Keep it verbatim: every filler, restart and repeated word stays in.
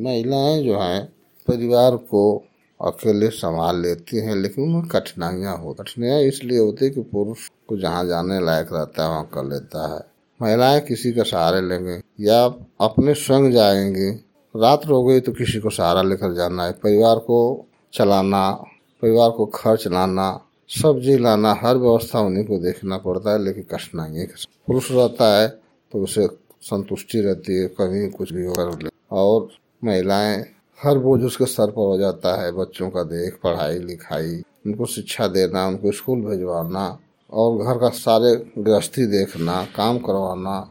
महिलाएं जो हैं परिवार को अकेले संभाल लेती हैं, लेकिन उनमें कठिनाइयाँ हो कठिनाइयाँ इसलिए होती है कि पुरुष को जहाँ जाने लायक रहता है वहाँ कर लेता है। महिलाएं किसी का सहारे लेंगे या अपने संग जाएंगी, रात हो गई तो किसी को सहारा लेकर जाना है। परिवार को चलाना, परिवार को खर्च लाना, सब्जी लाना, हर व्यवस्था उन्हीं को देखना पड़ता है। लेकिन कठिनाइयाँ पुरुष रहता है तो उसे संतुष्टि रहती है, कभी कुछ भी कर ले। और महिलाएं हर बोझ उसके सर पर हो जाता है, बच्चों का देख, पढ़ाई लिखाई, उनको शिक्षा देना, उनको स्कूल भिजवाना और घर का सारे गृहस्थी देखना, काम करवाना,